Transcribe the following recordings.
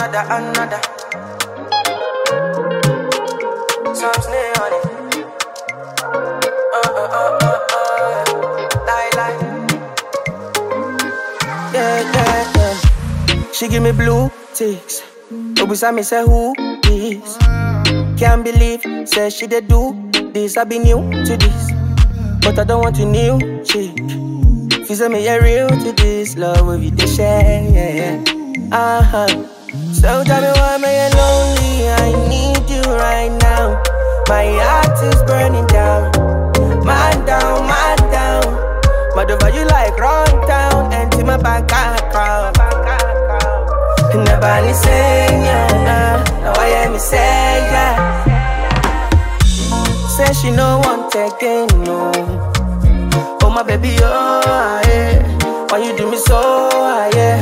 another. Some snare on it. Lie. Yeah. She give me blue ticks. Obisa me say who is? Can't believe, say she dey do this. I be new to this, but I don't want a new chick. Feel say me a real to this love with you to share. Yeah. So tell me why am I lonely? I need you right now. My heart is burning down. Man down. Mad over you like run down. Empty my bank account. Never listen, yeah. Now I hear me say, yeah. Say she no want again, no. Oh my baby, oh, yeah. Why you do me so, yeah.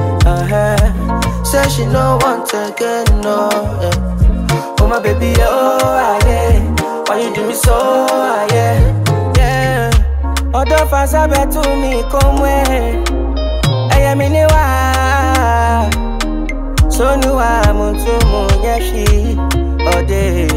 Say she no want again, no, yeah. Oh my baby, oh, yeah. Why you do me so, yeah. Odo fasa betu mi komwe. Eye mi ni wa. So nu wa muntu munyeshi ode.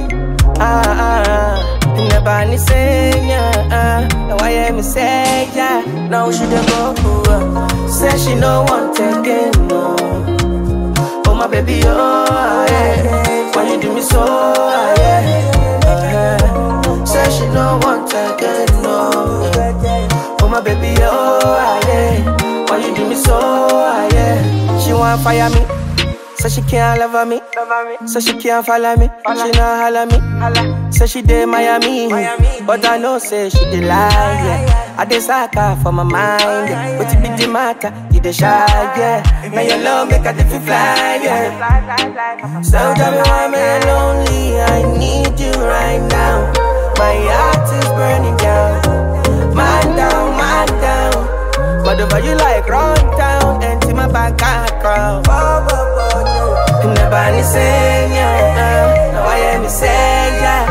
Never ni senya. Why am I say yeah? Now she dey go. Say she no want again, no. Oh my baby, oh yeah. Why you do me so, yeah. Say she no want again, no. Oh my baby, oh yeah. Why you do me so, yeah. She want fire me. Say she can't love me. Say she can't follow me. She not holla me. Say she dey Miami. But I know say she dey lie, yeah. I dey sucker for my mind, yeah. But it be the matter, you dey shy, yeah. Now your love make her feel fly, yeah. So tell me why am I lonely? I need you right now. My heart is burning down. Man down. But over you like run down. Empty my bank account. Never ni say, yeah. Now I hear me say, yeah.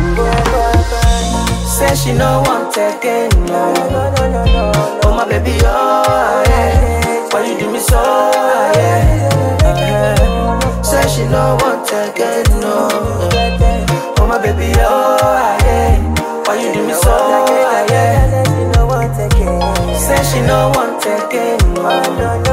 Say she no want again, no. Oh my baby, oh yeah. Why you do me so, yeah. Say she no want again, no. Oh my baby, oh yeah. Why you do me so, yeah. Say she no want again, no.